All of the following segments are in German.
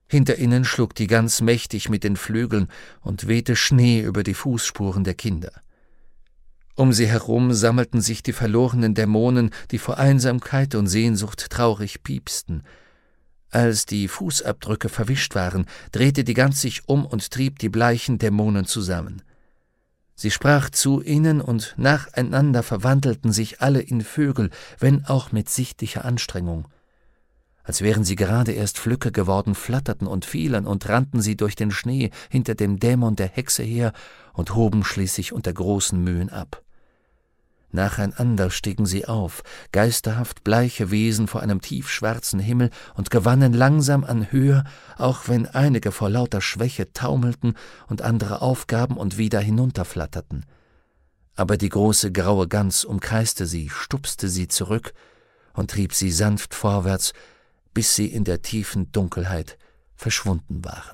Hinter ihnen schlug die Gans mächtig mit den Flügeln und wehte Schnee über die Fußspuren der Kinder. Um sie herum sammelten sich die verlorenen Dämonen, die vor Einsamkeit und Sehnsucht traurig piepsten. Als die Fußabdrücke verwischt waren, drehte die Gans sich um und trieb die bleichen Dämonen zusammen. Sie sprach zu ihnen, und nacheinander verwandelten sich alle in Vögel, wenn auch mit sichtlicher Anstrengung. Als wären sie gerade erst Flücke geworden, flatterten und fielen und rannten sie durch den Schnee hinter dem Dämon der Hexe her und hoben schließlich unter großen Mühen ab. Nacheinander stiegen sie auf, geisterhaft bleiche Wesen vor einem tiefschwarzen Himmel, und gewannen langsam an Höhe, auch wenn einige vor lauter Schwäche taumelten und andere aufgaben und wieder hinunterflatterten. Aber die große graue Gans umkreiste sie, stupste sie zurück und trieb sie sanft vorwärts, bis sie in der tiefen Dunkelheit verschwunden waren.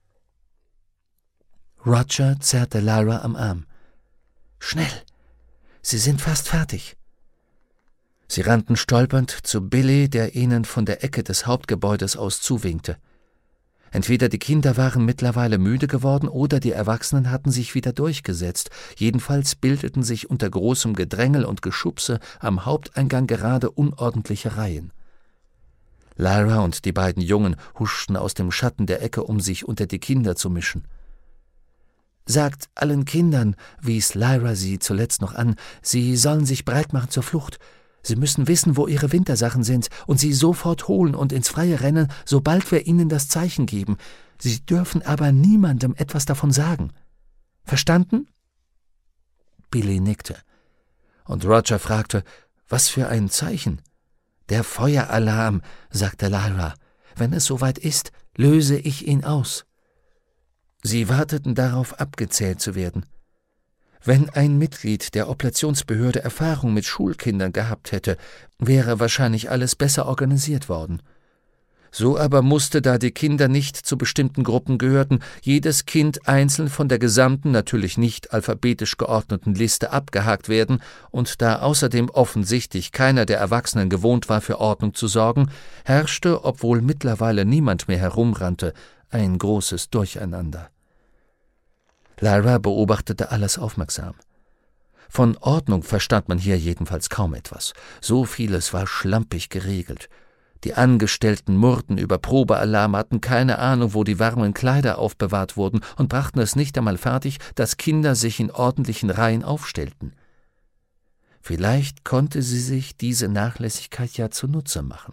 Roger zerrte Lyra am Arm. »Schnell! Sie sind fast fertig.« Sie rannten stolpernd zu Billy, der ihnen von der Ecke des Hauptgebäudes aus zuwinkte. Entweder die Kinder waren mittlerweile müde geworden oder die Erwachsenen hatten sich wieder durchgesetzt. Jedenfalls bildeten sich unter großem Gedrängel und Geschubse am Haupteingang gerade unordentliche Reihen. Lyra und die beiden Jungen huschten aus dem Schatten der Ecke, um sich unter die Kinder zu mischen. »Sagt allen Kindern«, wies Lyra sie zuletzt noch an, »sie sollen sich bereit machen zur Flucht. Sie müssen wissen, wo ihre Wintersachen sind und sie sofort holen und ins Freie rennen, sobald wir ihnen das Zeichen geben. Sie dürfen aber niemandem etwas davon sagen. Verstanden?« Billy nickte. Und Roger fragte, »Was für ein Zeichen?« »Der Feueralarm«, sagte Lyra. »Wenn es soweit ist, löse ich ihn aus.« Sie warteten darauf, abgezählt zu werden. Wenn ein Mitglied der Oblationsbehörde Erfahrung mit Schulkindern gehabt hätte, wäre wahrscheinlich alles besser organisiert worden. So aber musste, da die Kinder nicht zu bestimmten Gruppen gehörten, jedes Kind einzeln von der gesamten, natürlich nicht alphabetisch geordneten Liste abgehakt werden, und da außerdem offensichtlich keiner der Erwachsenen gewohnt war, für Ordnung zu sorgen, herrschte, obwohl mittlerweile niemand mehr herumrannte, ein großes Durcheinander. Lyra beobachtete alles aufmerksam. Von Ordnung verstand man hier jedenfalls kaum etwas. So vieles war schlampig geregelt. Die Angestellten murrten über Probealarm, hatten keine Ahnung, wo die warmen Kleider aufbewahrt wurden und brachten es nicht einmal fertig, dass Kinder sich in ordentlichen Reihen aufstellten. Vielleicht konnte sie sich diese Nachlässigkeit ja zunutze machen.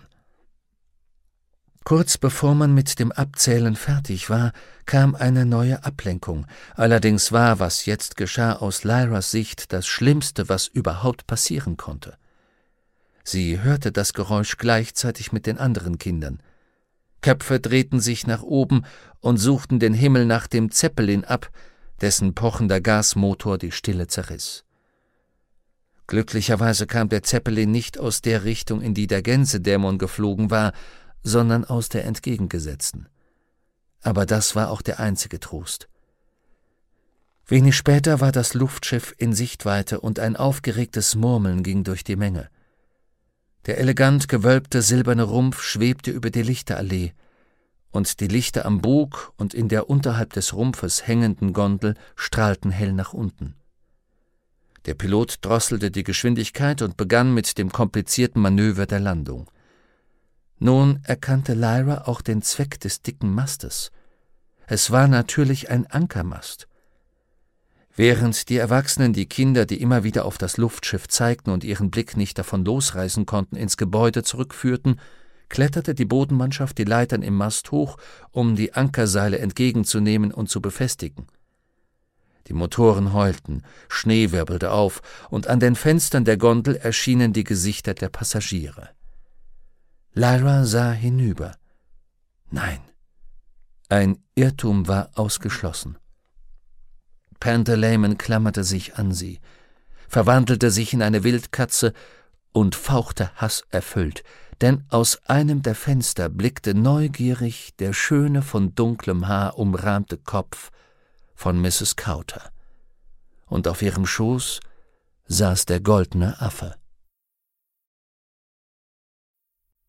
Kurz bevor man mit dem Abzählen fertig war, kam eine neue Ablenkung. Allerdings war, was jetzt geschah, aus Lyras Sicht das Schlimmste, was überhaupt passieren konnte. Sie hörte das Geräusch gleichzeitig mit den anderen Kindern. Köpfe drehten sich nach oben und suchten den Himmel nach dem Zeppelin ab, dessen pochender Gasmotor die Stille zerriss. Glücklicherweise kam der Zeppelin nicht aus der Richtung, in die der Gänsedämon geflogen war, sondern aus der entgegengesetzten. Aber das war auch der einzige Trost. Wenig später war das Luftschiff in Sichtweite und ein aufgeregtes Murmeln ging durch die Menge. Der elegant gewölbte silberne Rumpf schwebte über die Lichterallee, und die Lichter am Bug und in der unterhalb des Rumpfes hängenden Gondel strahlten hell nach unten. Der Pilot drosselte die Geschwindigkeit und begann mit dem komplizierten Manöver der Landung. Nun erkannte Lyra auch den Zweck des dicken Mastes. Es war natürlich ein Ankermast. Während die Erwachsenen die Kinder, die immer wieder auf das Luftschiff zeigten und ihren Blick nicht davon losreißen konnten, ins Gebäude zurückführten, kletterte die Bodenmannschaft die Leitern im Mast hoch, um die Ankerseile entgegenzunehmen und zu befestigen. Die Motoren heulten, Schnee wirbelte auf, und an den Fenstern der Gondel erschienen die Gesichter der Passagiere. Lyra sah hinüber. Nein, ein Irrtum war ausgeschlossen. Panther klammerte sich an sie, verwandelte sich in eine Wildkatze und fauchte hasserfüllt, denn aus einem der Fenster blickte neugierig der schöne, von dunklem Haar umrahmte Kopf von Mrs. Cowter, und auf ihrem Schoß saß der goldene Affe.